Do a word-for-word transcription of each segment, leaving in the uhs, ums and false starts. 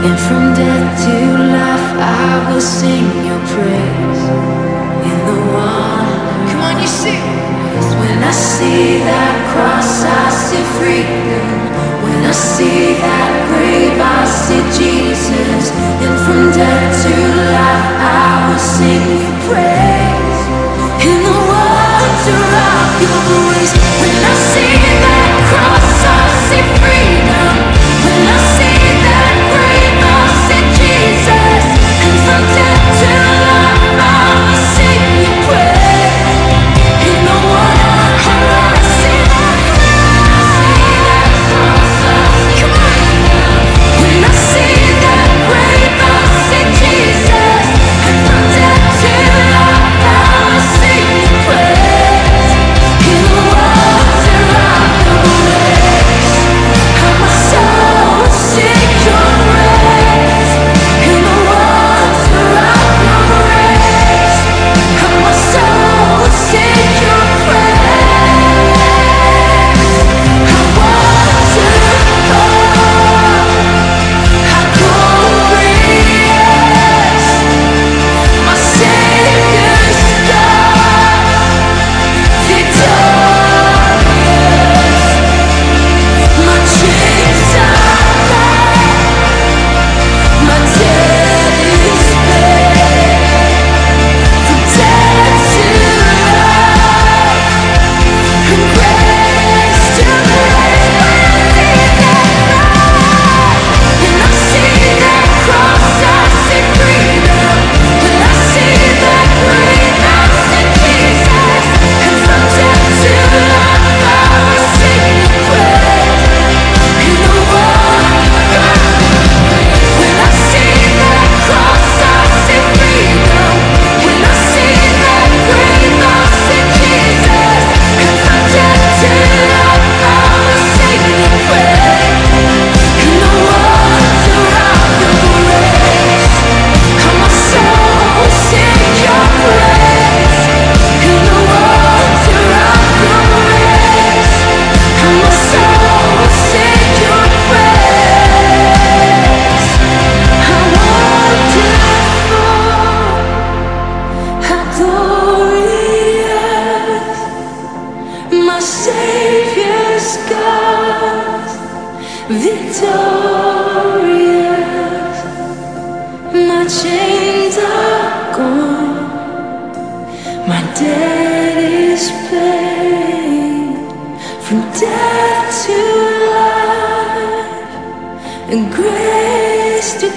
From death to life, I will sing your praise. In the one, come on, you sing. When I see that cross, I see freedom. When I see that grave, I see Jesus. And from death to life, I will sing your praise. In the water of your grace. When I see that cross, I see freedom. When I see that grave, I see Jesus. And from death to life, I will sing your praise. In the water, I see that cross, I see freedom. When I see that grave, I see Jesus. And from death to life, I will sing your praise. In the water of your grace, how my soul will sing your praise. In the water of your grace, how my soul will sing your praise. How wonderful, how glorious, my Savior's God, victorious. My chains are gone, my debt is paid. From death to life, from grace to grace. When I see that cross, I see freedom. When I see that grave, I see Jesus. And from death to life, I will sing your praise. In the water, when I see that cross, I see freedom. When I see that grave, I see Jesus. And from death to life, I will sing your praise. In the water of your grace, how my soul will sing your praise. In the water of your grace, how my soul will sing your praise. How wonderful, how glorious, my Savior's God, victorious. My chains are gone, my debt is paid. From death to life, and grace to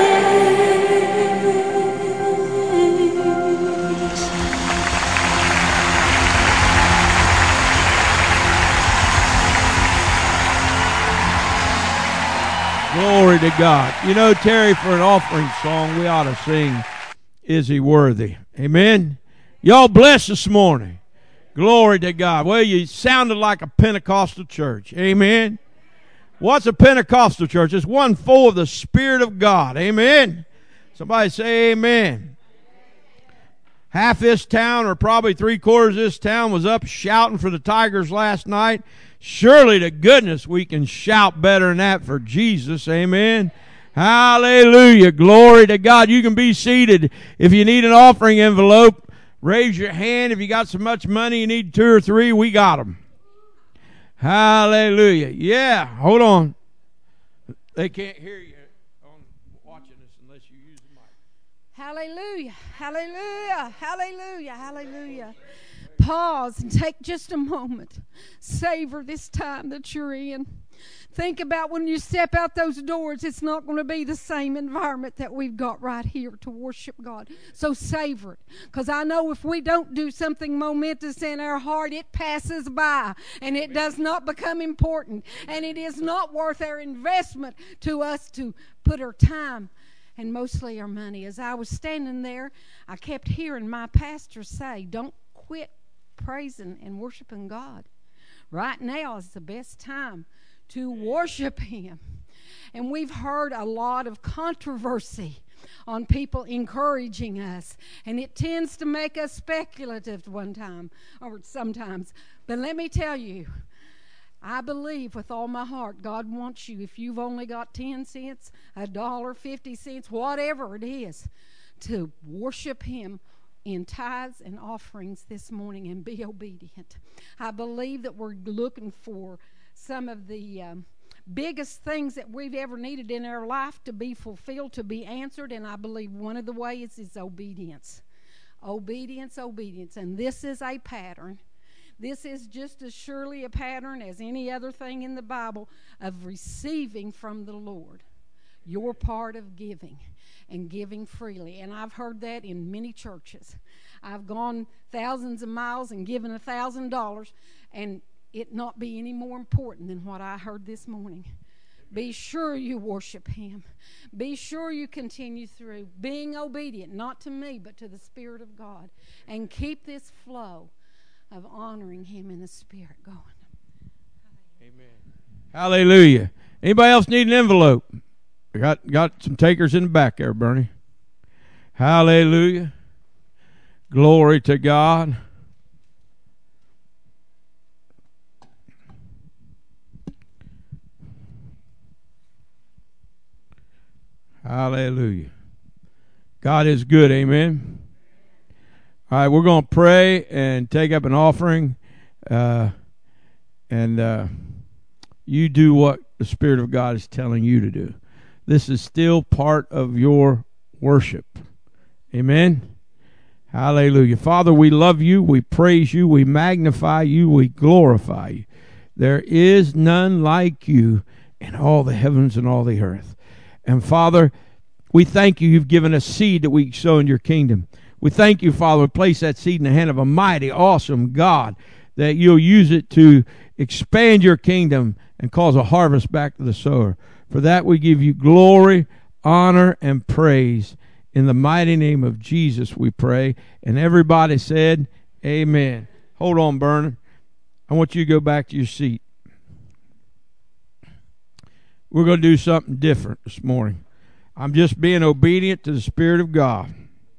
grace. Glory to God. You know, Terry, for an offering song, we ought to sing, Is He Worthy? Amen. Y'all blessed this morning. Glory to God. Well, you sounded like a Pentecostal church. Amen. What's a Pentecostal church? It's one full of the Spirit of God. Amen. Somebody say amen. Half this town, or probably three quarters of this town, was up shouting for the Tigers last night. Surely to goodness we can shout better than that for Jesus. Amen. Hallelujah. Glory to God. You can be seated. If you need an offering envelope, raise your hand. If you got so much money you need two or three, we got them. Hallelujah. Yeah, hold on. They can't hear you on watching this unless you use the mic. Hallelujah. Hallelujah. Hallelujah. Hallelujah. Pause and take just a moment. Savor this time that you're in. Think about when you step out those doors, it's not going to be the same environment that we've got right here to worship God. So savor it. Because I know if we don't do something momentous in our heart, it passes by and it does not become important. And it is not worth our investment to us to put our time and mostly our money. As I was standing there, I kept hearing my pastor say, don't quit praising and worshiping God. Right now is the best time to worship Him. And we've heard a lot of controversy on people encouraging us, and it tends to make us speculative one time or sometimes. But let me tell you, I believe with all my heart God wants you, if you've only got ten cents, a dollar, fifty cents, whatever it is, to worship Him in tithes and offerings this morning and be obedient. I believe that we're looking for some of the um, biggest things that we've ever needed in our life to be fulfilled, to be answered, and I believe one of the ways is obedience. Obedience, obedience, and this is a pattern. This is just as surely a pattern as any other thing in the Bible of receiving from the Lord. Your part of giving and giving freely. And I've heard that in many churches. I've gone thousands of miles and given a thousand dollars and it not be any more important than what I heard this morning. Be sure you worship Him. Be sure you continue through being obedient, not to me, but to the Spirit of God. And keep this flow of honoring Him in the Spirit going. Amen. Hallelujah. Anybody else need an envelope? I got, got some takers in the back there, Bernie. Hallelujah. Glory to God. Hallelujah. God is good, amen. All right, we're going to pray and take up an offering. Uh, and uh, you do what the Spirit of God is telling you to do. This is still part of your worship. Amen. Hallelujah. Father, we love you. We praise you. We magnify you. We glorify you. There is none like you in all the heavens and all the earth. And Father, we thank you. You've given us seed that we can sow in your kingdom. We thank you, Father, place that seed in the hand of a mighty, awesome God, that you'll use it to expand your kingdom and cause a harvest back to the sower. For that we give you glory, honor, and praise. In the mighty name of Jesus we pray. And everybody said, amen. Hold on, Bernard. I want you to go back to your seat. We're going to do something different this morning. I'm just being obedient to the Spirit of God.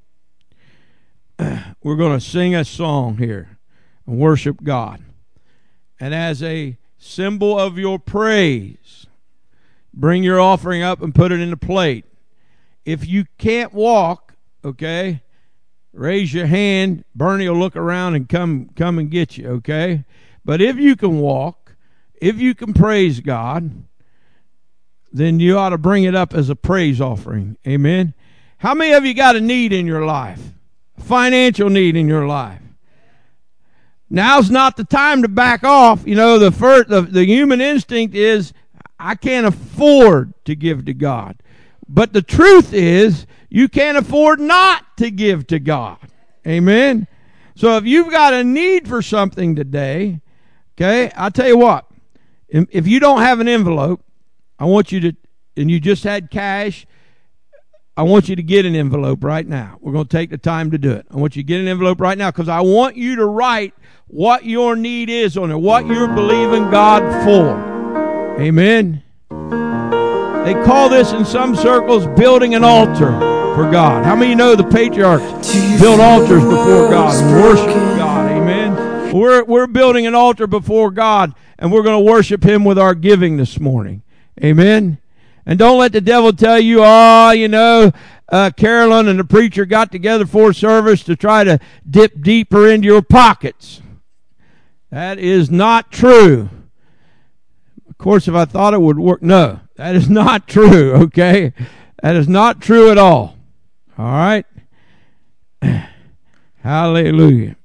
We're going to sing a song here and worship God. And as a symbol of your praise, bring your offering up and put it in the plate. If you can't walk, okay, raise your hand. Bernie will look around and come, come and get you, okay? But if you can walk, if you can praise God, then you ought to bring it up as a praise offering. Amen? How many of you got a need in your life? A financial need in your life? Now's not the time to back off. You know, the first, the, the human instinct is, I can't afford to give to God. But the truth is, you can't afford not to give to God. Amen? So if you've got a need for something today, okay, I'll tell you what. If you don't have an envelope, I want you to, and you just had cash, I want you to get an envelope right now. We're going to take the time to do it. I want you to get an envelope right now because I want you to write what your need is on it, what you're believing God for. Amen? They call this in some circles building an altar for God. How many of you know the patriarchs built altars before God and worship God? Amen? We're, we're building an altar before God, and we're going to worship Him with our giving this morning. Amen? And don't let the devil tell you, oh, you know, uh, Carolyn and the preacher got together for service to try to dip deeper into your pockets. That is not true. Of course, if I thought it would work, no, that is not true, okay? That is not true at all. All right? Hallelujah.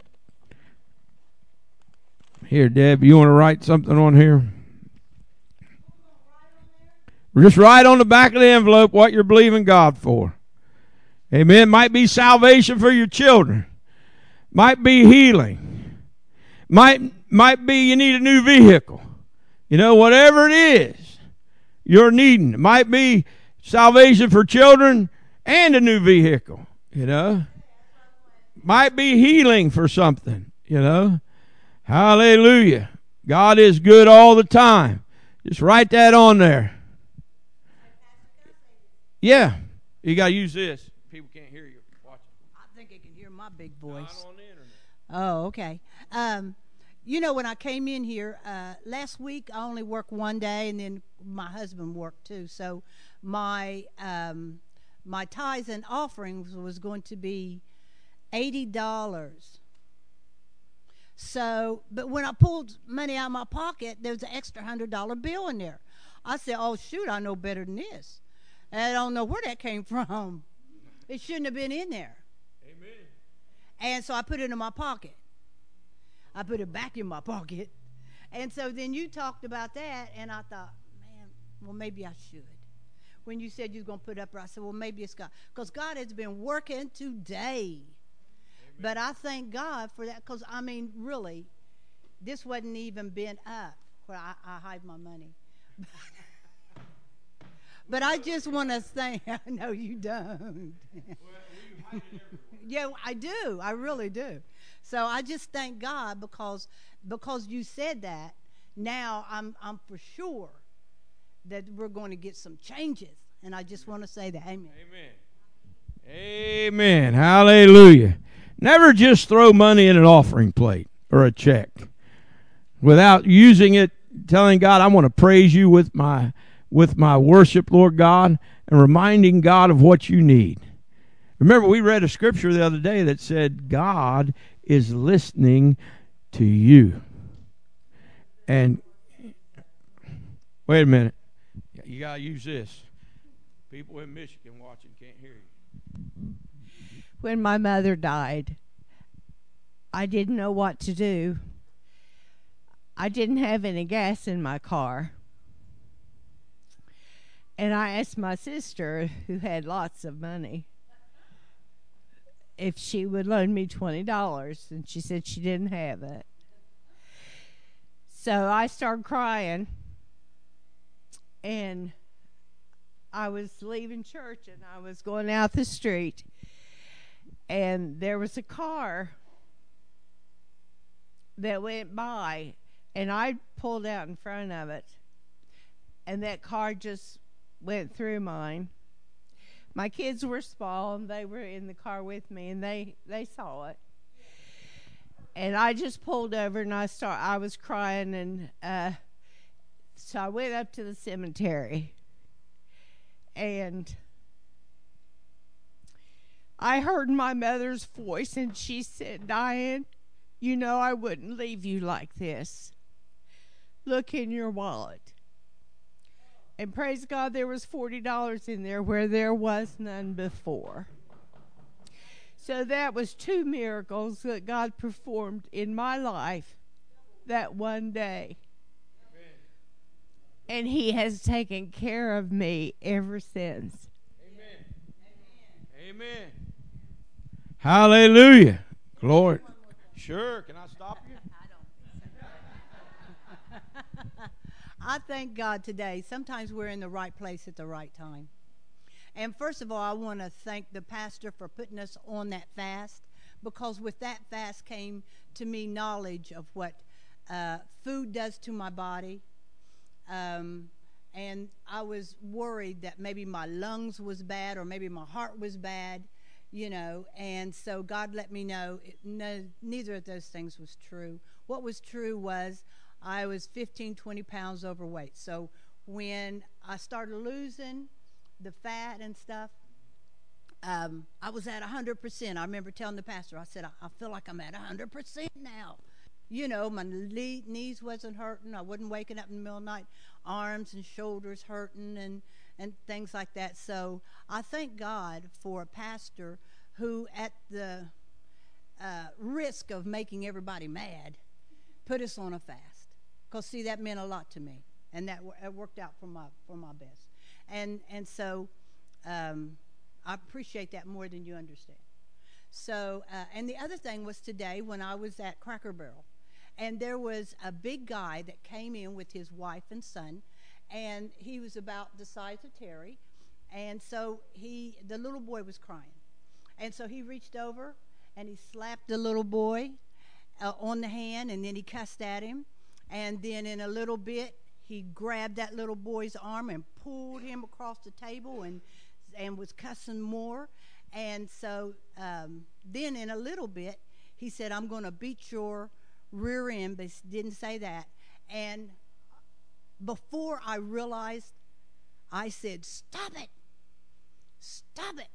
Here, Deb, you want to write something on here? Just write on the back of the envelope what you're believing God for. Amen. Might be salvation for your children. Might be healing. Might, might be you need a new vehicle. You know, whatever it is you're needing. It might be salvation for children and a new vehicle. You know. Might be healing for something. You know. Hallelujah. God is good all the time. Just write that on there. Yeah. You got to use this. People can't hear you. Watch it. I think they can hear my big voice. Not on the internet. Oh, okay. Um, You know, when I came in here uh, last week, I only worked one day, and then my husband worked too. So my um, my tithes and offerings was going to be eighty dollars. So, but when I pulled money out of my pocket, there was an extra hundred dollar bill in there. I said, "Oh shoot, I know better than this." And I don't know where that came from. It shouldn't have been in there. Amen. And so I put it in my pocket. I put it back in my pocket. And so then you talked about that, and I thought, man, well, maybe I should. When you said you was going to put up, I said, well, maybe it's God. Because God has been working today. Amen. But I thank God for that, because, I mean, really, this wasn't even been up where I, I hide my money. But I just want to say, I know you don't. Well, you hide it everywhere. Yeah, I do. I really do. So I just thank God because because you said that. Now I'm I'm for sure that we're going to get some changes, and I just want to say that. Amen. Amen. Amen. Hallelujah. Never just throw money in an offering plate or a check without using it, telling God, I want to praise you with my with my worship, Lord God, and reminding God of what you need. Remember, we read a scripture the other day that said God is listening to you. And wait a minute. You got to use this. People in Michigan watching can't hear you. When my mother died, I didn't know what to do. I didn't have any gas in my car. And I asked my sister, who had lots of money, if she would loan me twenty dollars, and she said she didn't have it. So I started crying, and I was leaving church, and I was going out the street, and there was a car that went by, and I pulled out in front of it, and that car just went through mine. My kids were small, and they were in the car with me, and they, they saw it. And I just pulled over, and I start. I was crying, and uh, so I went up to the cemetery, and I heard my mother's voice, and she said, Diane, you know I wouldn't leave you like this. Look in your wallet. And praise God, there was forty dollars in there where there was none before. So that was two miracles that God performed in my life that one day. Amen. And He has taken care of me ever since. Amen. Amen. Hallelujah. Glory. Sure. Can I stop you? I thank God today. Sometimes we're in the right place at the right time. And first of all, I want to thank the pastor for putting us on that fast, because with that fast came to me knowledge of what uh, food does to my body. Um, and I was worried that maybe my lungs was bad or maybe my heart was bad, you know. And so God let me know it, no, neither of those things was true. What was true was I was fifteen, twenty pounds overweight. So when I started losing the fat and stuff, um, I was at one hundred percent. I remember telling the pastor, I said, I, I feel like I'm at one hundred percent now. You know, my knee, knees wasn't hurting. I wasn't waking up in the middle of the night, arms and shoulders hurting and, and things like that. So I thank God for a pastor who, at the uh, risk of making everybody mad, put us on a fast. Because, see, that meant a lot to me, and that, that worked out for my for my best. And and so um, I appreciate that more than you understand. So, uh, and the other thing was today when I was at Cracker Barrel, and there was a big guy that came in with his wife and son, and he was about the size of Terry, and so he the little boy was crying. And so he reached over, and he slapped the little boy uh, on the hand, and then he cussed at him. And then in a little bit, he grabbed that little boy's arm and pulled him across the table and and was cussing more. And so um, then in a little bit, he said, I'm going to beat your rear end, but he didn't say that. And before I realized, I said, stop it. Stop it.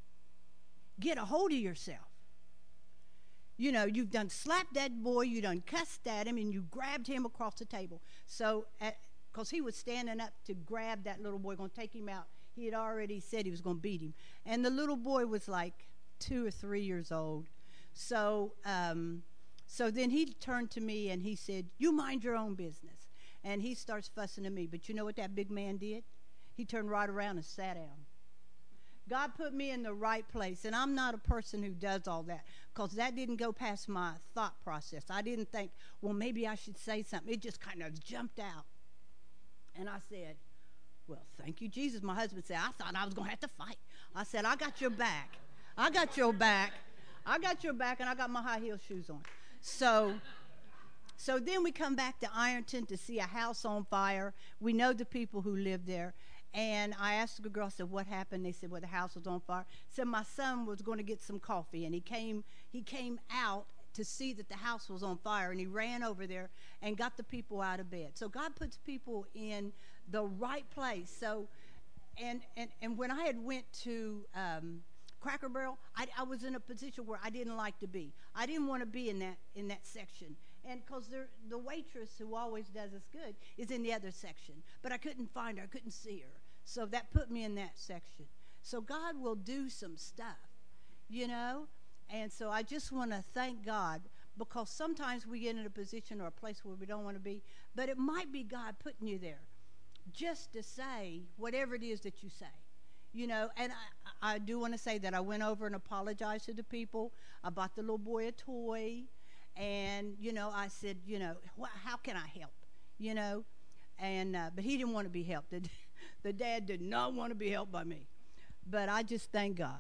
Get a hold of yourself. You know, you've done slapped that boy, you done cussed at him, and you grabbed him across the table. So, because he was standing up to grab that little boy, going to take him out. He had already said he was going to beat him. And the little boy was like two or three years old. So, um, so then he turned to me and he said, you mind your own business. And he starts fussing at me. But you know what that big man did? He turned right around and sat down. God put me in the right place, and I'm not a person who does all that, because that didn't go past my thought process. I didn't think, well, maybe I should say something. It just kind of jumped out. And I said, well, thank you, Jesus. My husband said, I thought I was going to have to fight. I said, I got your back. I got your back. I got your back, and I got my high heel shoes on. So, so then we come back to Ironton to see a house on fire. We know the people who live there. And I asked the girl, I said, what happened? They said, well, the house was on fire. Said my son was going to get some coffee, and he came he came out to see that the house was on fire, and he ran over there and got the people out of bed. So God puts people in the right place. So, and and, and when I had went to um, Cracker Barrel, I, I was in a position where I didn't like to be. I didn't want to be in that in that section. And because the waitress who always does us good is in the other section. But I couldn't find her. I couldn't see her. So that put me in that section. So God will do some stuff, you know. And so I just want to thank God, because sometimes we get in a position or a place where we don't want to be. But it might be God putting you there just to say whatever it is that you say. You know, and I, I do want to say that I went over and apologized to the people. I bought the little boy a toy. And, you know, I said, you know, how can I help? You know, and, uh, but he didn't want to be helped. The, the dad did not want to be helped by me. But I just thank God.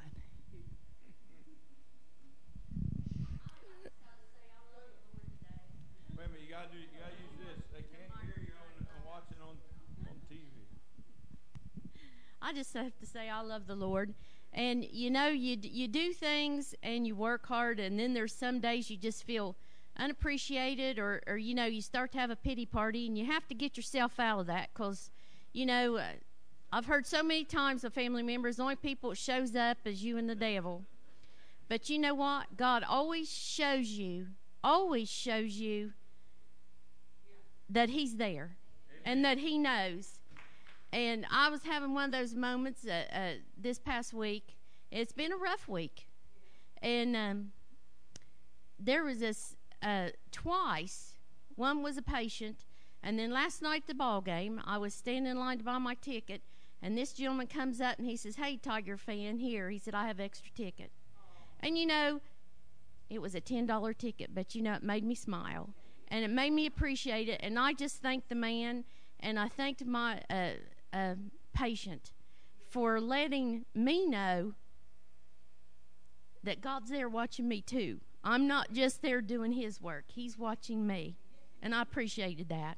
Wait a minute, you got to you got to use this. They can't hear you on, on watching on, on T V. I just have to say I love the Lord. And, you know, you you do things and you work hard, and then there's some days you just feel unappreciated, or, or, you know, you start to have a pity party, and you have to get yourself out of that, because, you know, uh, I've heard so many times of family members, the only people that shows up is you and the devil. But you know what? God always shows you, always shows you that he's there. Amen. And that he knows. And I was having one of those moments uh, uh, this past week. It's been a rough week. And um, there was this uh, twice. One was a patient. And then last night at the ball game, I was standing in line to buy my ticket. And this gentleman comes up and he says, "Hey, Tiger fan, here." He said, "I have extra ticket." And, you know, it was a ten dollar ticket. But, you know, it made me smile. And it made me appreciate it. And I just thanked the man. And I thanked my uh, uh, patient for letting me know that God's there watching me too. I'm not just there doing his work. He's watching me. And I appreciated that.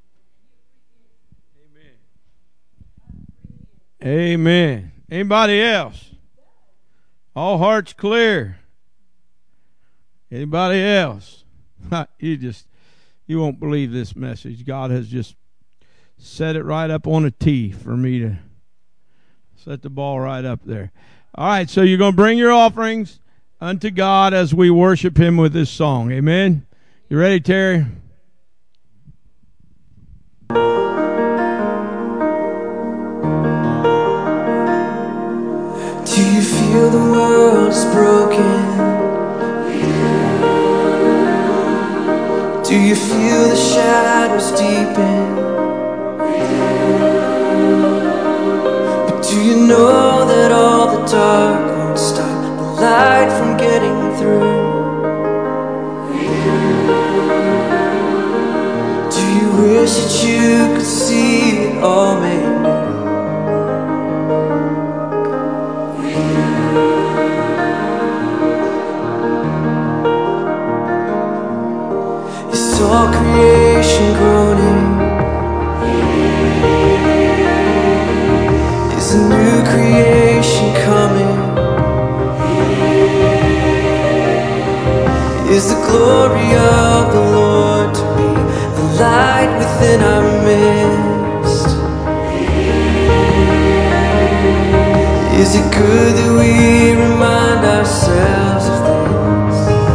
Amen. Amen. Anybody else? All hearts clear. Anybody else? You just, you won't believe this message. God has just set it right up on a tee for me to set the ball right up there. All right, so you're going to bring your offerings unto God as we worship him with this song. Amen. You ready, Terry? Do you feel the world is broken? Do you feel the shadows deepen? But do you know that all the dark won't stop the light from getting through? Do you wish that you could see it all made new? Is all creation groaning? Is a new creation coming? Is the glory of the Lord Is it good that we remind ourselves of things?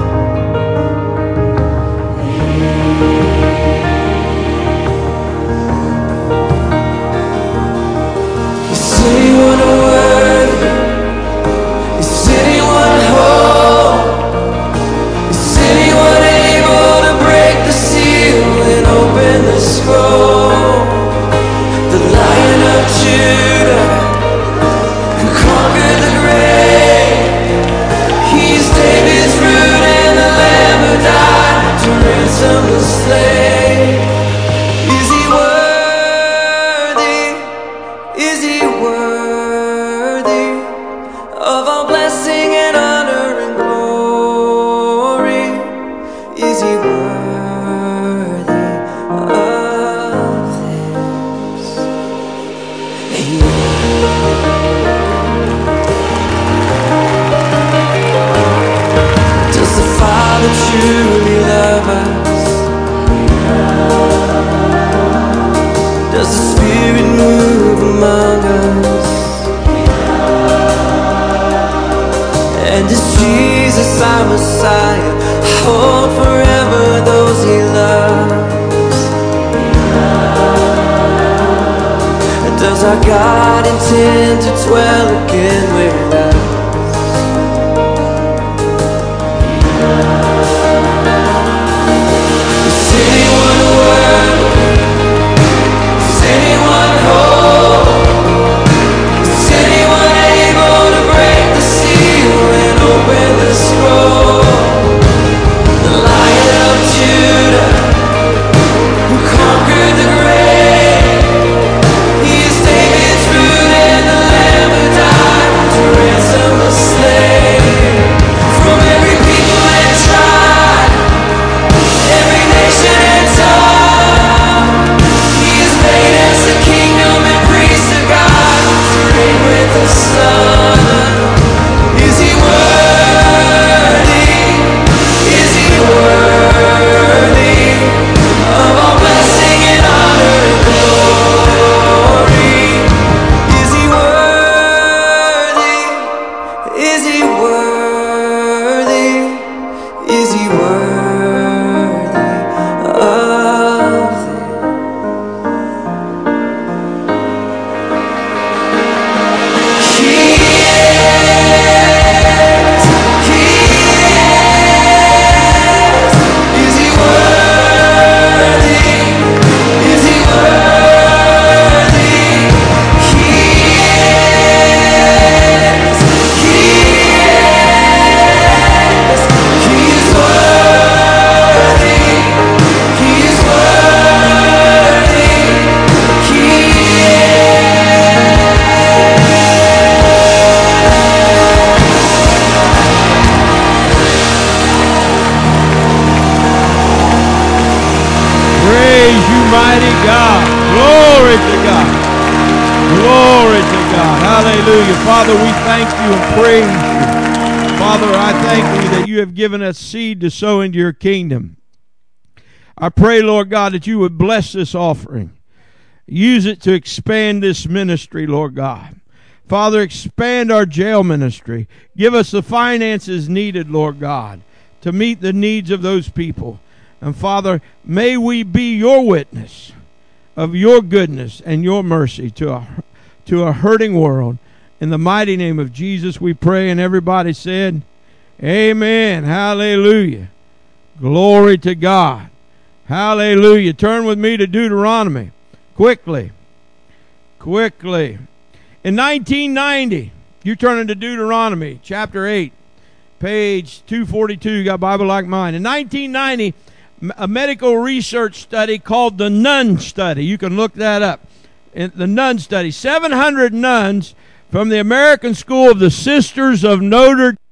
Is anyone worthy? Is anyone whole? Is anyone able to break the seal and open the scroll? The Lion of Judah, who conquered the grave. He's David's root and the Lamb who died to ransom the slave. Is he worthy? Is he worthy of all blessing and honor and glory? Is he worthy of this? Does the Father truly love us? Does the Spirit move among us? And is Jesus our Messiah? Hold forever those he loves. And does our God intend to dwell again with us? Is anyone worthy? Is anyone whole? Is anyone able to break the seal and open the scroll? The Lion of Judah, who conquered the grave. He is David's root and the Lamb who died to ransom the slave. From every people and tribe, every nation and tongue, he is made as the kingdom and priest of God to reign with the Son. Is he worthy? Is he worthy of all blessing and honor and glory? Is he worthy? Is he worthy? Is he worthy of this? He is. He is. Is he worthy? Is he worthy? He is. He is. He is worthy. He is worthy. He Praise you, mighty God. Glory to God. Glory to God. Hallelujah. Father, we thank you and praise you. Father, I thank you that you have given us seed to sow into your kingdom. I pray, Lord God, that you would bless this offering. Use it to expand this ministry, Lord God. Father, expand our jail ministry. Give us the finances needed, Lord God, to meet the needs of those people. And Father, may we be your witness of your goodness and your mercy to a, to a hurting world. In the mighty name of Jesus we pray, and everybody said, amen. Hallelujah. Glory to God. Hallelujah. Turn with me to Deuteronomy. Quickly. Quickly. In nineteen ninety, you turn into Deuteronomy chapter eight, page two forty-two. You got a Bible like mine. In nineteen ninety, a medical research study called the Nun Study. You can look that up. In the Nun Study. seven hundred nuns from the American School of the Sisters of Notre Dame.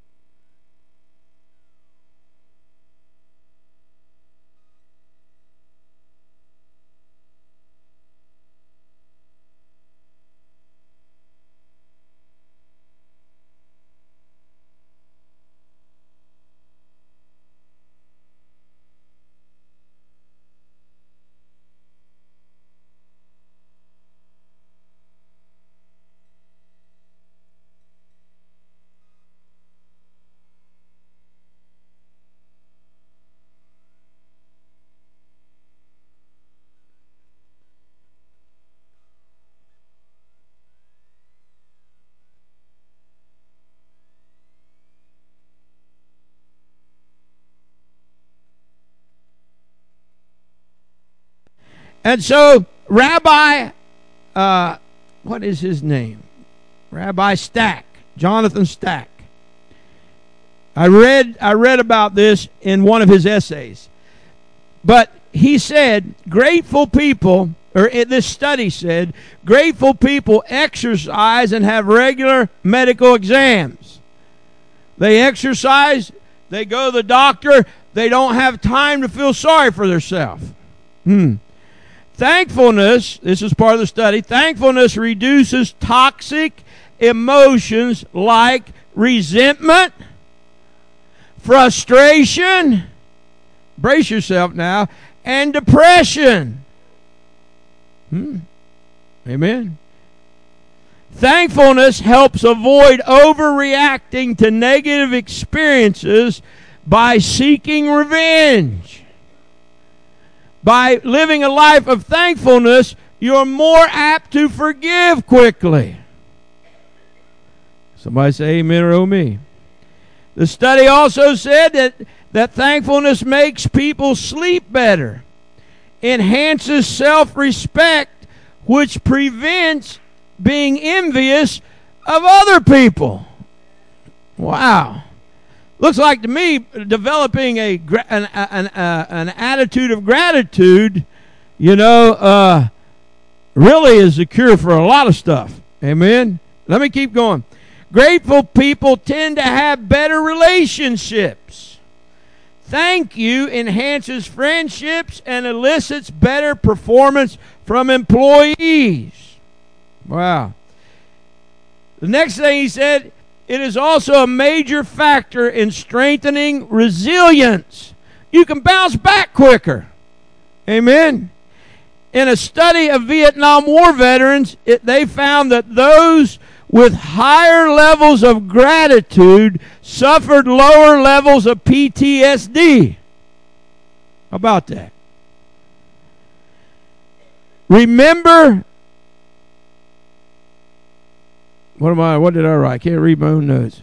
And so Rabbi, uh, what is his name? Rabbi Stack, Jonathan Stack. I read I read about this in one of his essays. But he said, grateful people, or this study said, grateful people exercise and have regular medical exams. They exercise, they go to the doctor, they don't have time to feel sorry for themselves. Hmm. Thankfulness, this is part of the study, thankfulness reduces toxic emotions like resentment, frustration, brace yourself now, and depression. Hmm. Amen. Thankfulness helps avoid overreacting to negative experiences by seeking revenge. By living a life of thankfulness, you're more apt to forgive quickly. Somebody say amen or oh me. The study also said that, that thankfulness makes people sleep better, enhances self-respect, which prevents being envious of other people. Wow. Looks like to me developing a an an, uh, an attitude of gratitude, you know, uh, really is the cure for a lot of stuff. Amen. Let me keep going. Grateful people tend to have better relationships. Thank you enhances friendships and elicits better performance from employees. Wow. The next thing he said, it is also a major factor in strengthening resilience. You can bounce back quicker. Amen. In a study of Vietnam War veterans, it, they found that those with higher levels of gratitude suffered lower levels of P T S D. How about that? Remember, what am I, what did I write? I can't read my own notes.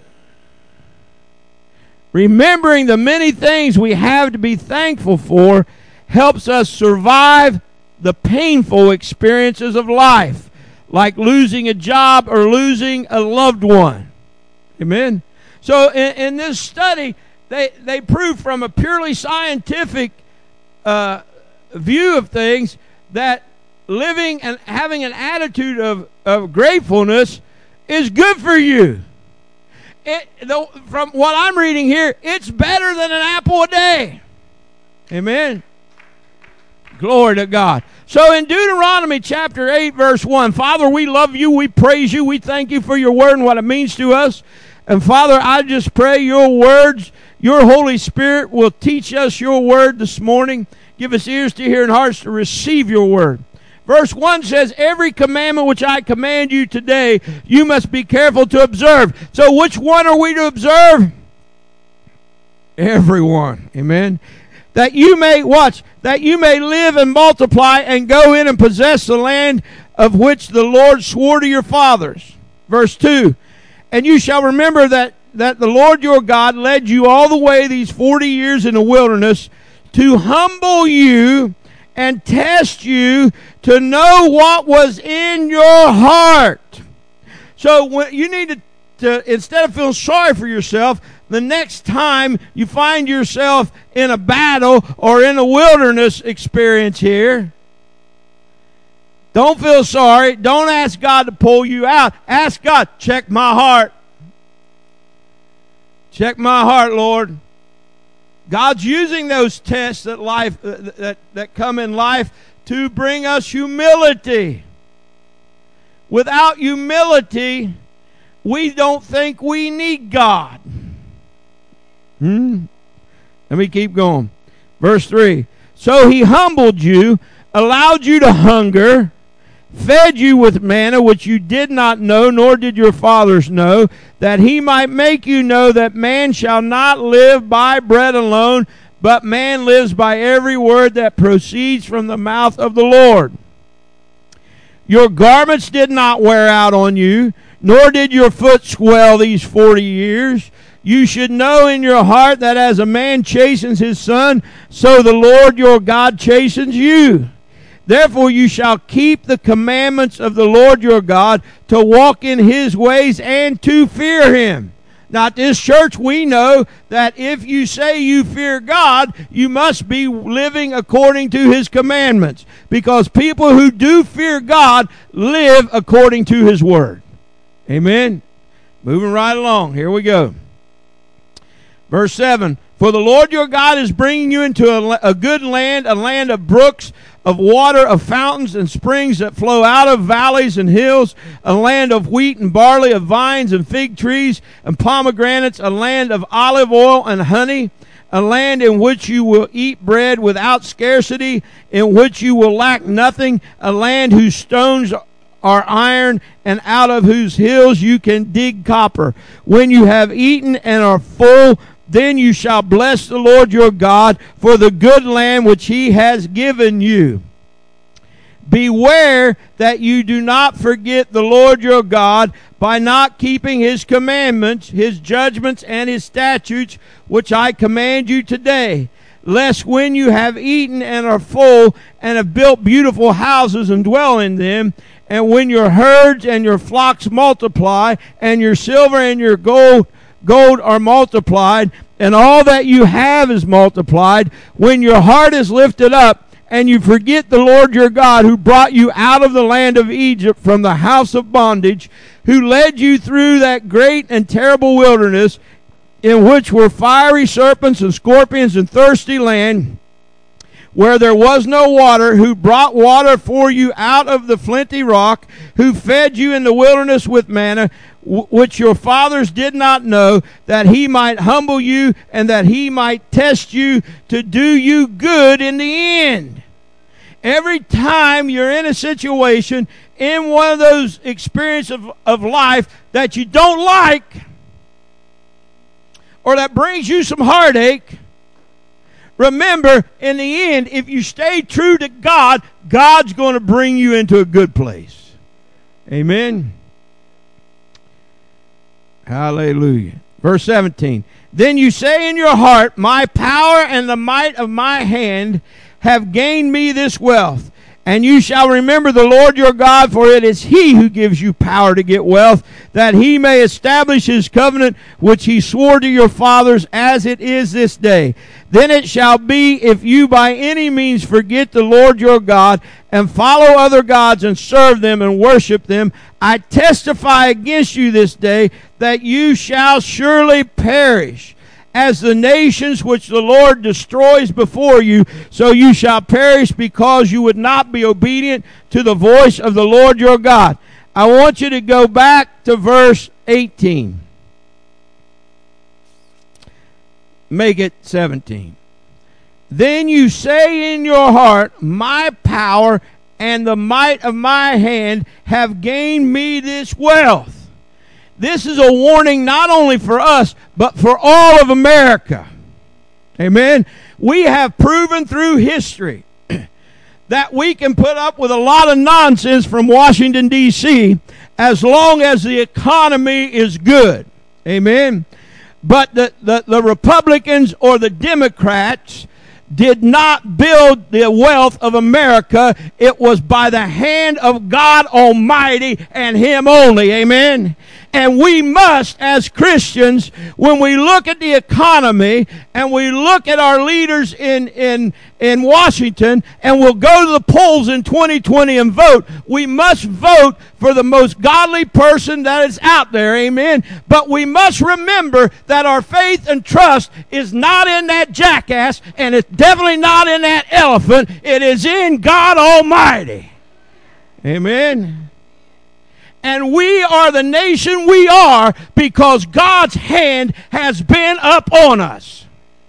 Remembering the many things we have to be thankful for helps us survive the painful experiences of life, like losing a job or losing a loved one. Amen? So in, in this study, they, they proved from a purely scientific uh, view of things that living and having an attitude of, of gratefulness is good for you. It, the, from what I'm reading here, it's better than an apple a day. Amen? Glory to God. So in Deuteronomy chapter eight, verse one, Father, we love you, we praise you, we thank you for your word and what it means to us. And Father, I just pray your words, your Holy Spirit will teach us your word this morning. Give us ears to hear and hearts to receive your word. Verse one says, every commandment which I command you today, you must be careful to observe. So which one are we to observe? Everyone. Amen. That you may, watch, that you may live and multiply and go in and possess the land of which the Lord swore to your fathers. Verse two, and you shall remember that, that the Lord your God led you all the way these forty years in the wilderness to humble you and test you to know what was in your heart. So when you need to, to, instead of feeling sorry for yourself, the next time you find yourself in a battle or in a wilderness experience here, don't feel sorry. Don't ask God to pull you out. Ask God, check my heart. Check my heart, Lord. God's using those tests that life uh, that, that come in life to bring us humility. Without humility, we don't think we need God. Hmm? Let me keep going. Verse three. So he humbled you, allowed you to hunger, fed you with manna which you did not know, nor did your fathers know, that he might make you know that man shall not live by bread alone, but man lives by every word that proceeds from the mouth of the Lord. Your garments did not wear out on you, nor did your foot swell these forty years. You should know in your heart that as a man chastens his son, so the Lord your God chastens you. Therefore you shall keep the commandments of the Lord your God, to walk in his ways and to fear him. Now, at this church, we know that if you say you fear God, you must be living according to his commandments, because people who do fear God live according to his word. Amen? Moving right along. Here we go. Verse seven. For the Lord your God is bringing you into a, a good land, a land of brooks, of water, of fountains and springs that flow out of valleys and hills, a land of wheat and barley, of vines and fig trees and pomegranates, a land of olive oil and honey, a land in which you will eat bread without scarcity, in which you will lack nothing, a land whose stones are iron, and out of whose hills you can dig copper. When you have eaten and are full, then you shall bless the Lord your God for the good land which he has given you. Beware that you do not forget the Lord your God by not keeping his commandments, his judgments, and his statutes, which I command you today, lest when you have eaten and are full and have built beautiful houses and dwell in them, and when your herds and your flocks multiply, and your silver and your gold gold are multiplied, and all that you have is multiplied, when your heart is lifted up, and you forget the Lord your God, who brought you out of the land of Egypt from the house of bondage, who led you through that great and terrible wilderness, in which were fiery serpents and scorpions and thirsty land, where there was no water, who brought water for you out of the flinty rock, who fed you in the wilderness with manna, w- which your fathers did not know, that he might humble you and that he might test you to do you good in the end. Every time you're in a situation, in one of those experiences of, of life that you don't like, or that brings you some heartache, remember, in the end, if you stay true to God, God's going to bring you into a good place. Amen. Hallelujah. Verse seventeen. Then you say in your heart, my power and the might of my hand have gained me this wealth. And you shall remember the Lord your God, for it is he who gives you power to get wealth, that he may establish his covenant, which he swore to your fathers, as it is this day. Then it shall be, if you by any means forget the Lord your God, and follow other gods, and serve them, and worship them, I testify against you this day, that you shall surely perish. As the nations which the Lord destroys before you, so you shall perish, because you would not be obedient to the voice of the Lord your God. I want you to go back to verse eighteen. Make it seventeen. Then you say in your heart, my power and the might of my hand have gained me this wealth. This is a warning not only for us, but for all of America. Amen. We have proven through history that we can put up with a lot of nonsense from Washington, D C as long as the economy is good. Amen. But the, the, the Republicans or the Democrats did not build the wealth of America. It was by the hand of God Almighty and him only. Amen. And we must, as Christians, when we look at the economy and we look at our leaders in, in, in Washington, and we'll go to the polls in twenty twenty and vote, we must vote for the most godly person that is out there. Amen. But we must remember that our faith and trust is not in that jackass, and it's definitely not in that elephant. It is in God Almighty. Amen. And we are the nation we are because God's hand has been up on us.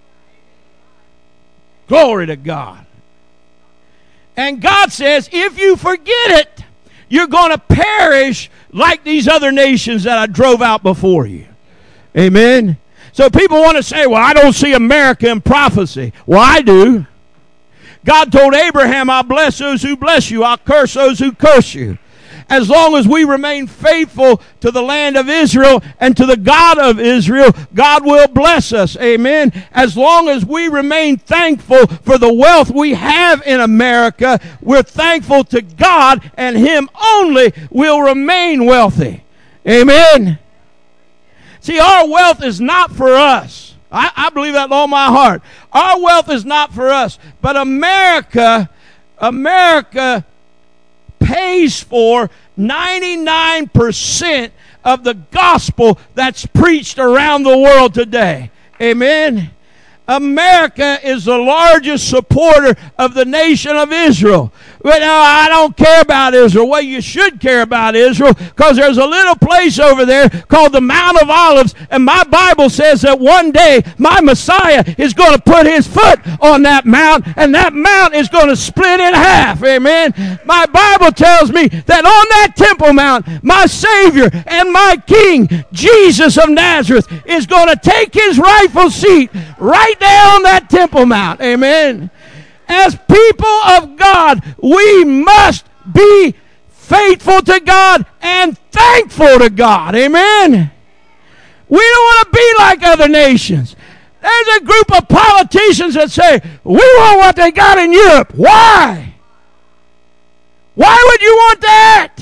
Glory to God. And God says, if you forget it, you're going to perish like these other nations that I drove out before you. Amen. So people want to say, well, I don't see America in prophecy. Well, I do. God told Abraham, I'll bless those who bless you. I'll curse those who curse you. as long as we remain faithful to the land of Israel and to the God of Israel, God will bless us. Amen. As long as we remain thankful for the wealth we have in America, we're thankful to God, and Him only will remain wealthy. Amen. See, our wealth is not for us. I, I believe that with all my heart. Our wealth is not for us. But America, America pays for ninety-nine percent of the gospel that's preached around the world today. Amen. America is the largest supporter of the nation of Israel. But no, I don't care about Israel. Well, you should care about Israel, because there's a little place over there called the Mount of Olives, and my Bible says that one day my Messiah is going to put his foot on that mount, and that mount is going to split in half. Amen. My Bible tells me that on that Temple Mount, my Savior and my King, Jesus of Nazareth, is going to take his rightful seat right there on that Temple Mount. Amen. As people of God, we must be faithful to God and thankful to God. Amen. We don't want to be like other nations. There's a group of politicians that say, we want what they got in Europe. Why? Why would you want that?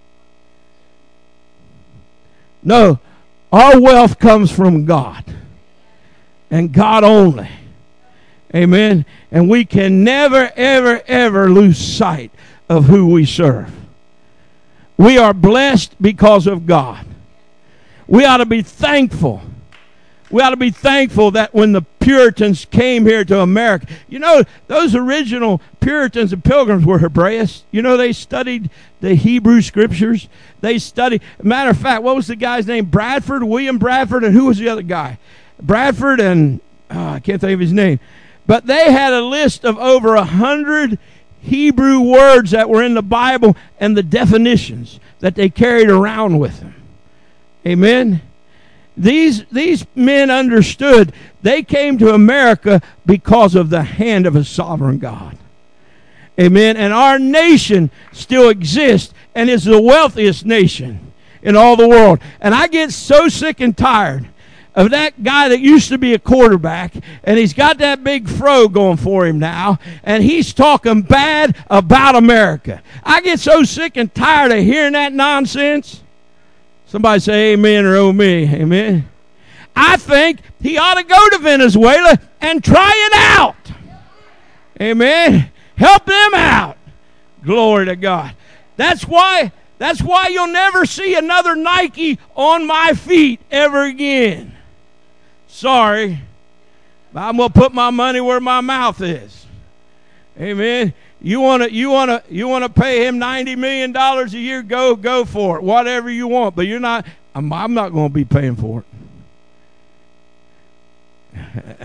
No, our wealth comes from God, and God only. Amen. And we can never, ever, ever lose sight of who we serve. We are blessed because of God. We ought to be thankful. We ought to be thankful that when the Puritans came here to America, you know, those original Puritans and Pilgrims were Hebraists. You know, they studied the Hebrew Scriptures. They studied, matter of fact, what was the guy's name? Bradford, William Bradford, and who was the other guy? Bradford and, oh, I can't think of his name. But they had a list of over a hundred Hebrew words that were in the Bible and the definitions that they carried around with them. Amen. These, these men understood they came to America because of the hand of a sovereign God. Amen. And our nation still exists and is the wealthiest nation in all the world. And I get so sick and tired of that guy that used to be a quarterback, and he's got that big fro going for him now, and he's talking bad about America. I get so sick and tired of hearing that nonsense. Somebody say amen or oh me. Amen. I think he ought to go to Venezuela and try it out. Amen. Help them out. Glory to God. That's why, that's why you'll never see another Nike on my feet ever again. Sorry, but I'm going to put my money where my mouth is. Amen. You want to you want to you want to pay him ninety million dollars a year, go go for it. Whatever you want, but you're not I'm, I'm not going to be paying for it.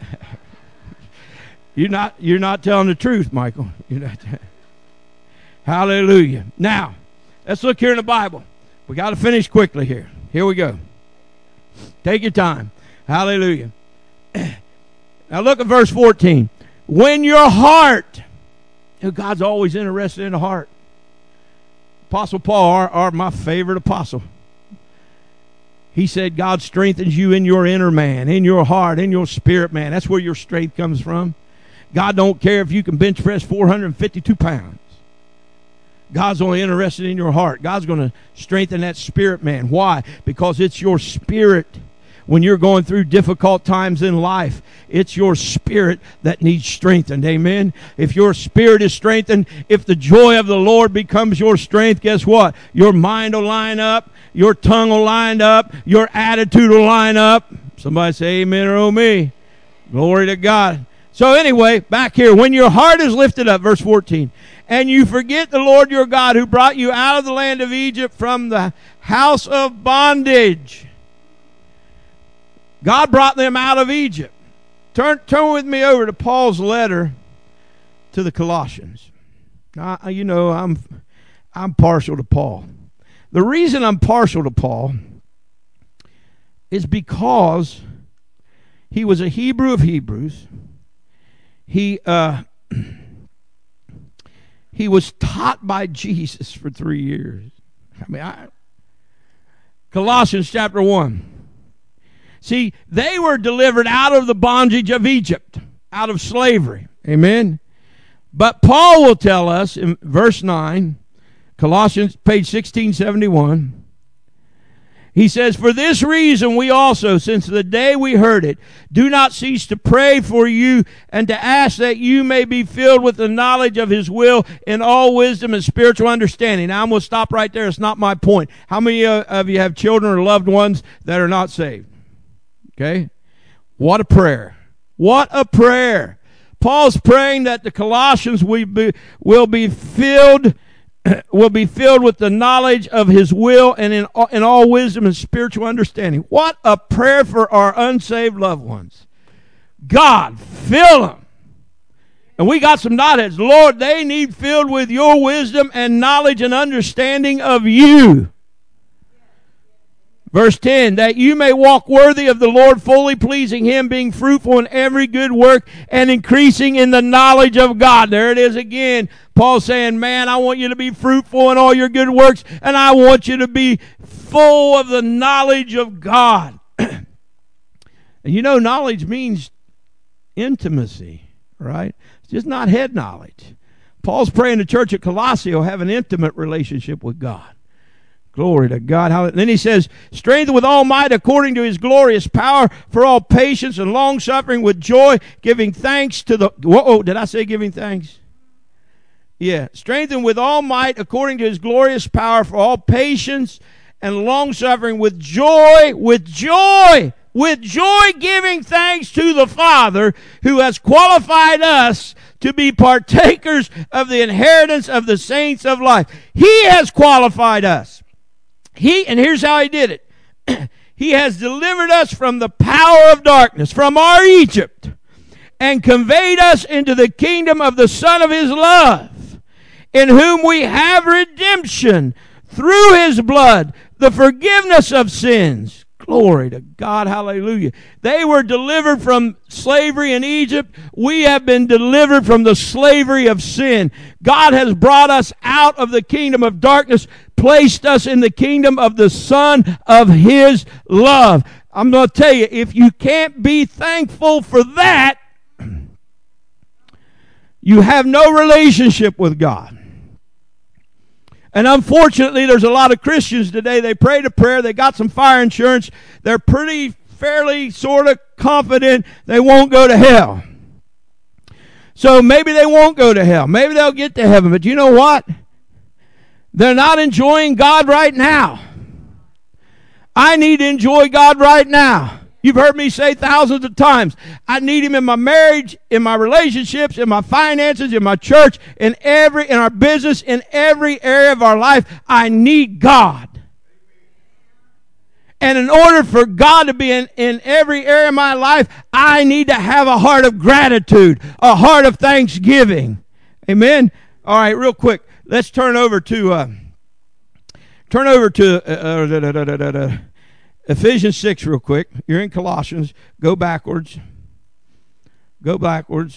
You're not you're not telling the truth, Michael. You're not. Hallelujah. Now, let's look here in the Bible. We got to finish quickly here. Here we go. Take your time. Hallelujah. Now look at verse fourteen. When your heart, you know, God's always interested in the heart. Apostle Paul, our, our, my favorite apostle, he said God strengthens you in your inner man, in your heart, in your spirit man. That's where your strength comes from. God don't care if you can bench press four hundred fifty-two pounds. God's only interested in your heart. God's going to strengthen that spirit man. Why? Because it's your spirit. When you're going through difficult times in life, it's your spirit that needs strengthened. Amen. If your spirit is strengthened, if the joy of the Lord becomes your strength, guess what? Your mind will line up, your tongue will line up, your attitude will line up. Somebody say amen or oh me. Glory to God. So anyway, back here, when your heart is lifted up, verse fourteen, and you forget the Lord your God who brought you out of the land of Egypt from the house of bondage. God brought them out of Egypt. Turn, turn with me over to Paul's letter to the Colossians. Now, you know, I'm, I'm partial to Paul. The reason I'm partial to Paul is because he was a Hebrew of Hebrews. He, uh, he was taught by Jesus for three years. I mean, I, Colossians chapter one. See, they were delivered out of the bondage of Egypt, out of slavery. Amen. But Paul will tell us in verse nine, Colossians, page sixteen seventy-one, he says, "For this reason we also, since the day we heard it, do not cease to pray for you and to ask that you may be filled with the knowledge of his will in all wisdom and spiritual understanding." Now I'm going to stop right there. It's not my point. How many of you have children or loved ones that are not saved? Okay? What a prayer. What a prayer. Paul's praying that the Colossians will be, will be filled will be filled with the knowledge of his will and in all, in all wisdom and spiritual understanding. What a prayer for our unsaved loved ones. God, fill them. And we got some knotheads. Lord, they need filled with your wisdom and knowledge and understanding of you. Verse ten, that you may walk worthy of the Lord, fully pleasing him, being fruitful in every good work and increasing in the knowledge of God. There it is again. Paul saying, man, I want you to be fruitful in all your good works, and I want you to be full of the knowledge of God. And you know, knowledge means intimacy, right? It's just not head knowledge. Paul's praying the church at Colossae will have an intimate relationship with God. Glory to God. How, then he says, strengthened with all might according to his glorious power for all patience and long suffering with joy, giving thanks to the, whoa, did I say giving thanks? Yeah. Strengthened with all might according to his glorious power for all patience and long suffering with joy, with joy, with joy giving thanks to the Father who has qualified us to be partakers of the inheritance of the saints of light. He has qualified us. He, and here's how he did it. He has delivered us from the power of darkness, from our Egypt, and conveyed us into the kingdom of the Son of his love, in whom we have redemption through his blood, the forgiveness of sins. Glory to God. Hallelujah. They were delivered from slavery in Egypt. We have been delivered from the slavery of sin. God has brought us out of the kingdom of darkness, placed us in the kingdom of the Son of his love. I'm going to tell you, if you can't be thankful for that, you have no relationship with God. And unfortunately, there's a lot of Christians today, they prayed a prayer, they got some fire insurance, they're pretty, fairly, sort of confident they won't go to hell. So maybe they won't go to hell. Maybe they'll get to heaven. But you know what? They're not enjoying God right now. I need to enjoy God right now. You've heard me say thousands of times, I need him in my marriage, in my relationships, in my finances, in my church, in every, in our business, in every area of our life. I need God. And in order for God to be in, in every area of my life, I need to have a heart of gratitude, a heart of thanksgiving. Amen? All right, real quick. Let's turn over to, uh, turn over to, uh, da, da, da, da, da, da. Ephesians six real quick. You're in Colossians. Go backwards. Go backwards.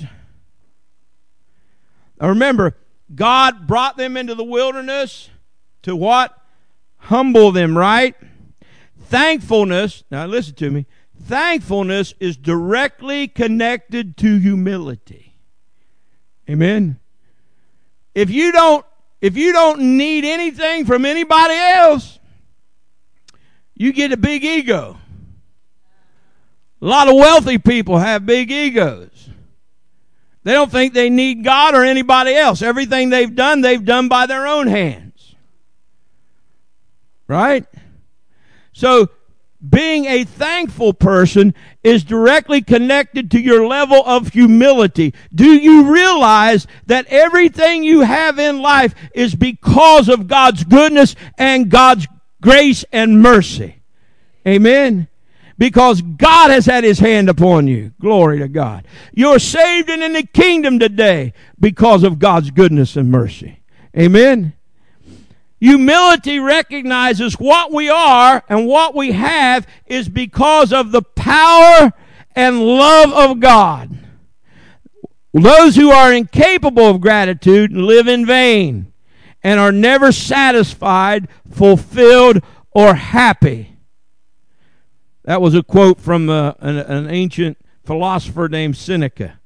Now remember, God brought them into the wilderness to what? Humble them, right? Thankfulness, now listen to me. Thankfulness is directly connected to humility. Amen? If you don't, if you don't need anything from anybody else, you get a big ego. A lot of wealthy people have big egos. They don't think they need God or anybody else. Everything they've done, they've done by their own hands. Right? So, being a thankful person is directly connected to your level of humility. Do you realize that everything you have in life is because of God's goodness and God's grace and mercy? Amen? Because God has had his hand upon you. Glory to God. You're saved and in the kingdom today because of God's goodness and mercy. Amen? Humility recognizes what we are and what we have is because of the power and love of God. Those who are incapable of gratitude live in vain and are never satisfied, fulfilled, or happy. That was a quote from uh, an, an ancient philosopher named Seneca.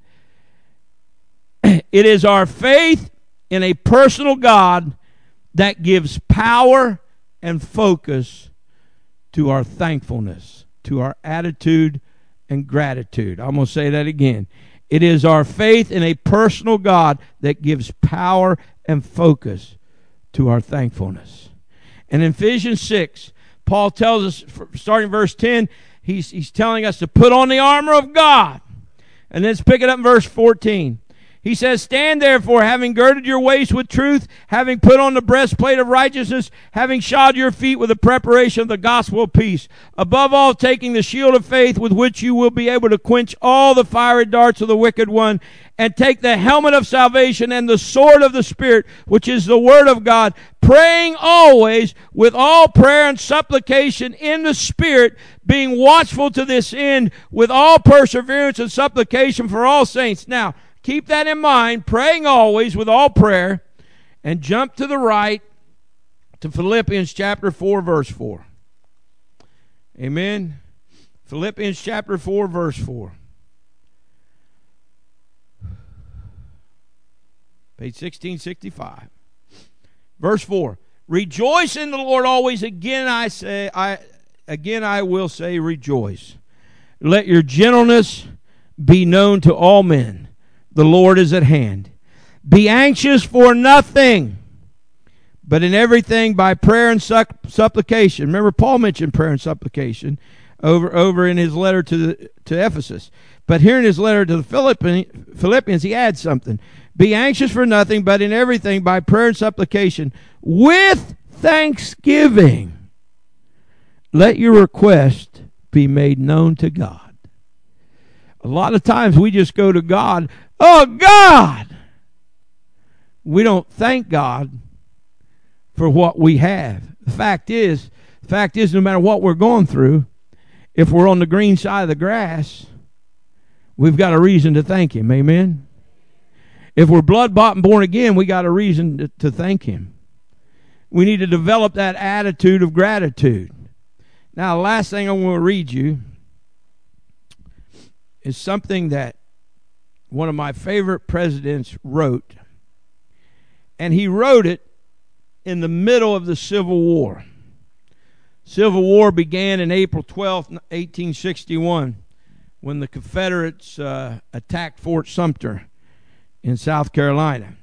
It is our faith in a personal God that gives power and focus to our thankfulness, to our attitude and gratitude. I'm going to say that again. It is our faith in a personal God that gives power and focus to our thankfulness. And in Ephesians six, Paul tells us, starting verse ten, he's, he's telling us to put on the armor of God. And then let's pick it up in verse fourteen. He says, stand therefore, having girded your waist with truth, having put on the breastplate of righteousness, having shod your feet with the preparation of the gospel of peace. Above all, taking the shield of faith with which you will be able to quench all the fiery darts of the wicked one, and take the helmet of salvation and the sword of the Spirit, which is the word of God, praying always with all prayer and supplication in the Spirit, being watchful to this end with all perseverance and supplication for all saints. Now, keep that in mind, praying always with all prayer, and jump to the right to Philippians chapter four, verse four. Amen. Philippians chapter four, verse four. Page sixteen sixty-five. Verse four. Rejoice in the Lord always. Again I say, I again I will say rejoice. Let your gentleness be known to all men. The Lord is at hand. Be anxious for nothing, but in everything by prayer and supplication. Remember, Paul mentioned prayer and supplication over, over in his letter to, the, to Ephesus. But here in his letter to the Philippians, Philippians, he adds something. Be anxious for nothing, but in everything by prayer and supplication with thanksgiving. Let your request be made known to God. A lot of times we just go to God, oh God! We don't thank God for what we have. The fact is, the fact is, no matter what we're going through, if we're on the green side of the grass, we've got a reason to thank Him. Amen? If we're blood-bought and born again, we got a reason to, to thank Him. We need to develop that attitude of gratitude. Now, the last thing I want to read you is something that one of my favorite presidents wrote. And he wrote it in the middle of the Civil War. Civil War began in April twelfth, eighteen sixty-one, when the Confederates uh, attacked Fort Sumter in South Carolina.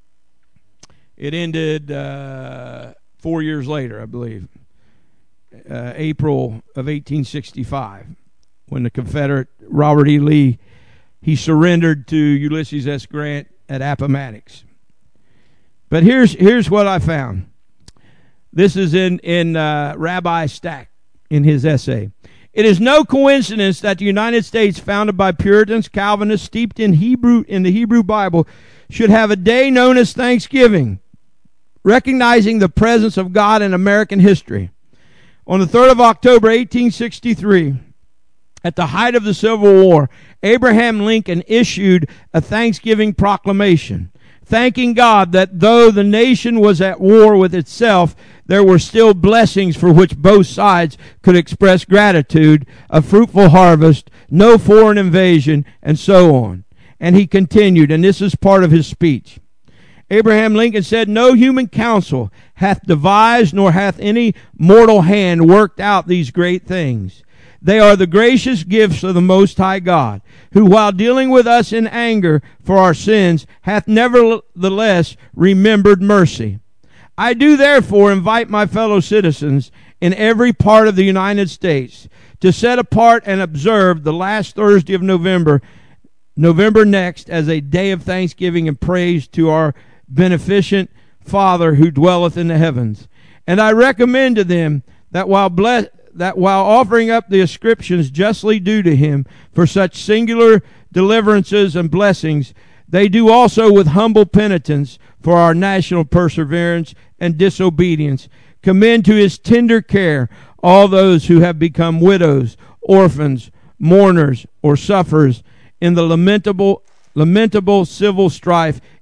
It ended uh, four years later, I believe, uh, April of eighteen sixty-five, when the Confederate Robert E. Lee, he surrendered to Ulysses S. Grant at Appomattox. But here's here's what I found. This is in in uh, Rabbi Stack in his essay. It is no coincidence that the United States, founded by Puritans, Calvinists, steeped in Hebrew in the Hebrew Bible, should have a day known as Thanksgiving, recognizing the presence of God in American history. On the third of October, eighteen sixty-three, at the height of the Civil War, Abraham Lincoln issued a Thanksgiving proclamation, thanking God that though the nation was at war with itself, there were still blessings for which both sides could express gratitude, a fruitful harvest, no foreign invasion, and so on. And he continued, and this is part of his speech. Abraham Lincoln said, no human counsel hath devised, nor hath any mortal hand worked out these great things. They are the gracious gifts of the Most High God, who while dealing with us in anger for our sins, hath nevertheless remembered mercy. I do therefore invite my fellow citizens in every part of the United States to set apart and observe the last Thursday of November, November next, as a day of thanksgiving and praise to our beneficent Father who dwelleth in the heavens. And I recommend to them that while blessed, that while offering up the ascriptions justly due to Him for such singular deliverances and blessings, they do also with humble penitence for our national perseverance and disobedience commend to His tender care all those who have become widows, orphans, mourners, or sufferers in the lamentable, lamentable civil strife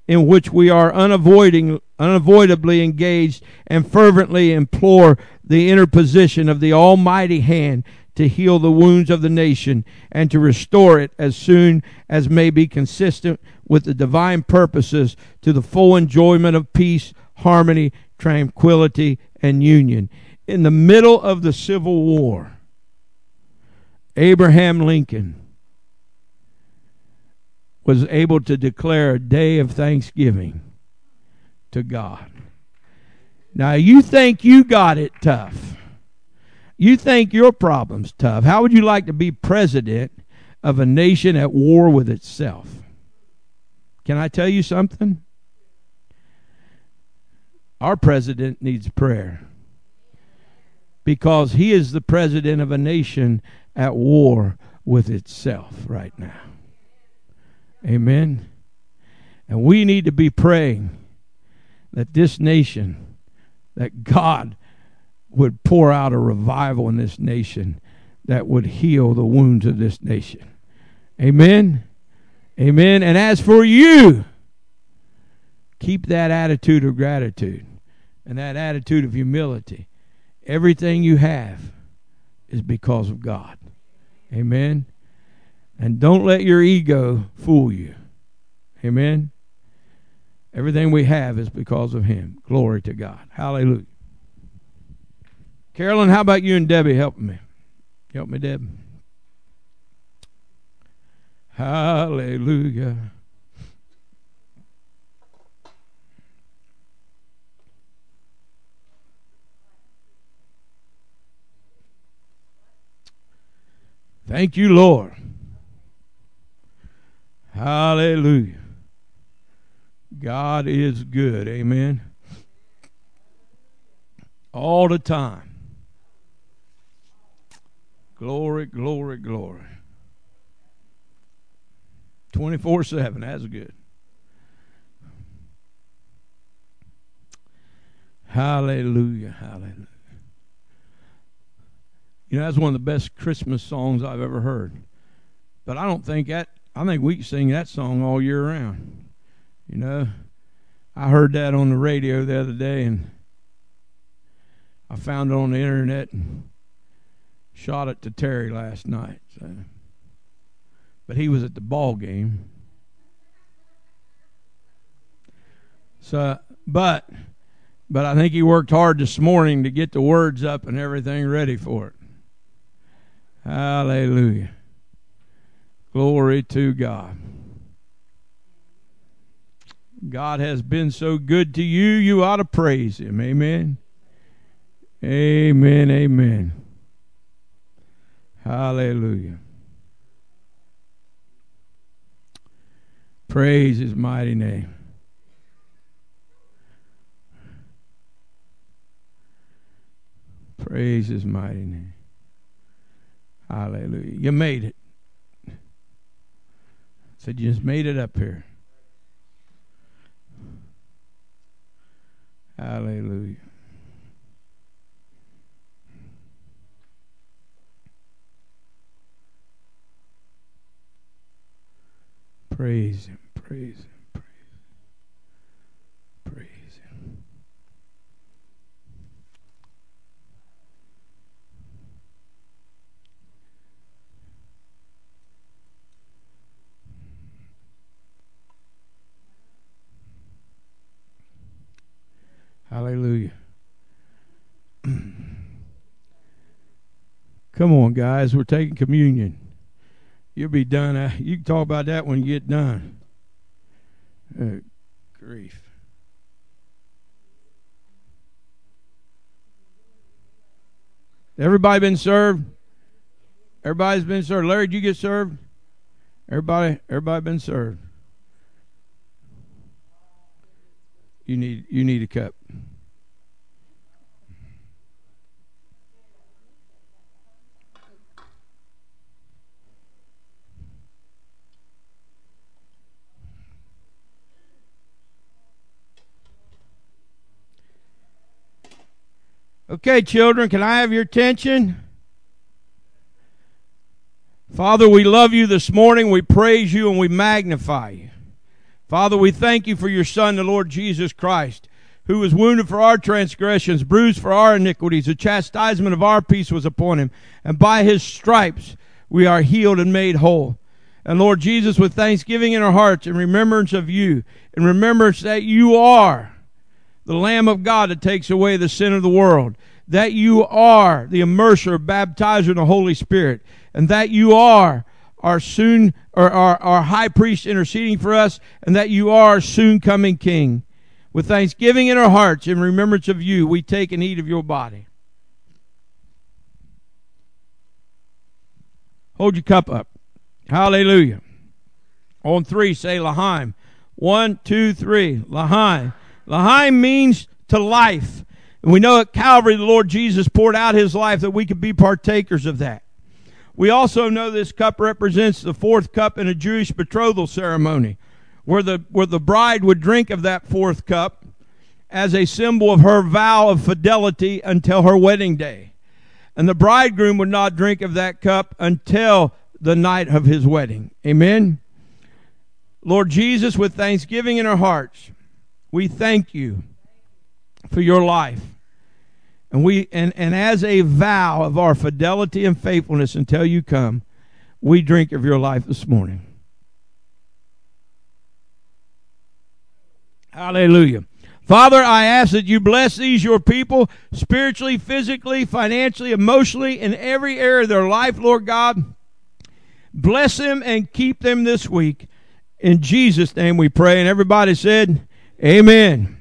in which we are unavoiding, unavoidably engaged and fervently implore the interposition of the almighty hand to heal the wounds of the nation and to restore it as soon as may be consistent with the divine purposes to the full enjoyment of peace, harmony, tranquility, and union. In the middle of the Civil War, Abraham Lincoln was able to declare a day of thanksgiving to God. Now, you think you got it tough. You think your problem's tough. How would you like to be president of a nation at war with itself? Can I tell you something? Our president needs prayer, because he is the president of a nation at war with itself right now. Amen. And we need to be praying that this nation, that God would pour out a revival in this nation that would heal the wounds of this nation. Amen. Amen. And as for you, keep that attitude of gratitude and that attitude of humility. Everything you have is because of God. Amen. And don't let your ego fool you. Amen. Everything we have is because of Him. Glory to God. Hallelujah. Carolyn, how about you and Debbie helping me? Help me, Deb. Hallelujah. Thank you, Lord. Hallelujah. God is good. Amen. All the time. Glory, glory, glory. twenty-four seven. That's good. Hallelujah. Hallelujah. You know, that's one of the best Christmas songs I've ever heard. But I don't think that, I think we can sing that song all year round. You know, I heard that on the radio the other day, and I found it on the internet and shot it to Terry last night. So. But he was at the ball game. So, but, but I think he worked hard this morning to get the words up and everything ready for it. Hallelujah. Glory to God. God has been so good to you, you ought to praise Him. Amen. Amen, amen. Hallelujah. Praise His mighty name. Praise His mighty name. Hallelujah. You made it. I said you just made it up here. Hallelujah. Praise Him, praise Him, praise Him, praise Him. Hallelujah. Come on, guys, we're taking communion. You'll be done. Uh, you can talk about that when you get done. Oh, grief. Everybody been served? Everybody's been served. Larry, did you get served? Everybody, everybody been served. You need, you need a cup. Okay, children, can I have your attention? Father, we love you this morning. We praise you and we magnify you. Father, we thank you for your Son, the Lord Jesus Christ, who was wounded for our transgressions, bruised for our iniquities. The chastisement of our peace was upon him, and by his stripes we are healed and made whole. And Lord Jesus, with thanksgiving in our hearts, in remembrance of you, in remembrance that you are the Lamb of God that takes away the sin of the world, that you are the immerser, baptizer in the Holy Spirit, and that you are our soon, or our, our high priest interceding for us, and that you are our soon coming King. With thanksgiving in our hearts, in remembrance of you, we take and eat of your body. Hold your cup up. Hallelujah. On three, say L'chaim. One, two, three. L'chaim. L'chaim means to life. And we know at Calvary the Lord Jesus poured out his life that we could be partakers of that. We also know this cup represents the fourth cup in a Jewish betrothal ceremony, where the, where the bride would drink of that fourth cup as a symbol of her vow of fidelity until her wedding day. And the bridegroom would not drink of that cup until the night of his wedding. Amen? Lord Jesus, with thanksgiving in our hearts, we thank you for your life. And we and, and as a vow of our fidelity and faithfulness until you come, we drink of your life this morning. Hallelujah. Father, I ask that you bless these, your people, spiritually, physically, financially, emotionally, in every area of their life, Lord God. Bless them and keep them this week. In Jesus' name we pray. And everybody said, amen.